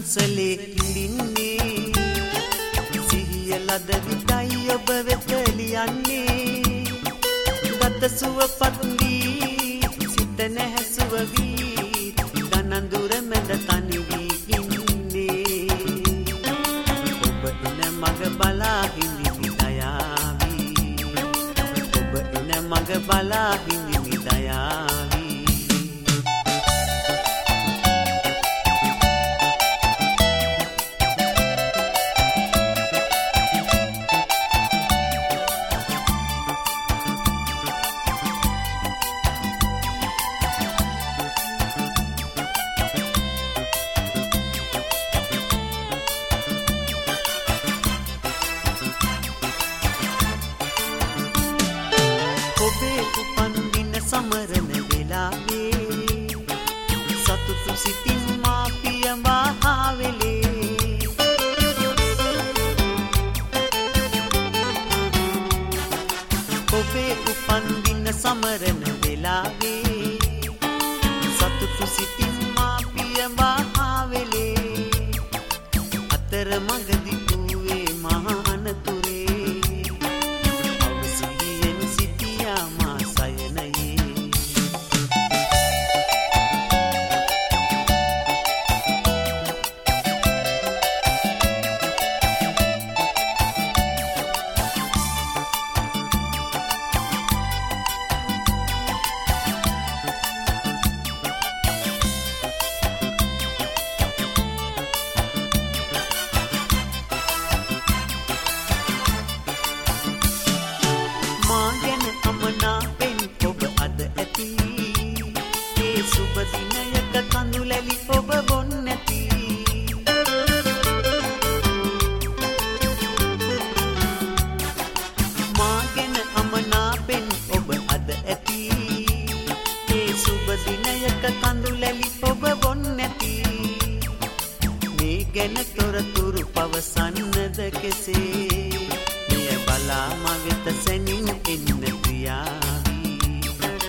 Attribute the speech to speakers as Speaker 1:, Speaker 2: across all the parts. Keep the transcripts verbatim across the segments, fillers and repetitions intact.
Speaker 1: නිසංසලේ හිඳින්නේ සිහිය ලද විටයි ඔබ වෙත ලියන්නේ ගත සුවපත් වී සිත නැහැසුව වී ගනඳුර මැද තනි වී ඉන්නේ ඔබ එන මග බලා හිඳිමි දයාවී ඔබ එන මග බලා හිඳිමි දයාවී ඔබේ උපන් දින සමරන වෙලාවේ සතුටු සිතින් මා පියඹා වෙලේ ඔබේ උපන් දින සමරන වෙලාවේ සතුටු සිතින් මා පියඹා වෙලේ අතර මඟදී දුවේ මහා අනතුරේ මා ගැන අමනාපෙන් ඔබ අද ඇති ඒ සුබ දිනයක කඳුලැලි ඔබ බොන් නැති මා ගැන අමනාපෙන් ඔබ අද ඇති ඒ සුබ දිනයක කඳුලැලි ඔබ බොන් නැති මේ ගැන තොරතුරු පවසන්නද කෙසේ බලා මවෙත සැනින් එන්න ප්‍රියාවී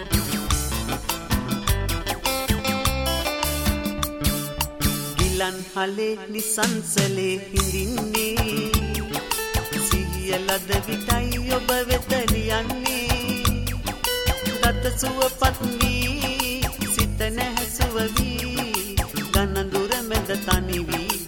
Speaker 1: ගිලන් හලේ නිසංසලේ හිඳින්නේ සිහිය ලද විටයි ඔබ වෙත ලියන්නේ ගත සුවපත් වී සිත නැහැසුව වී ගනඳුර මැද තනි වී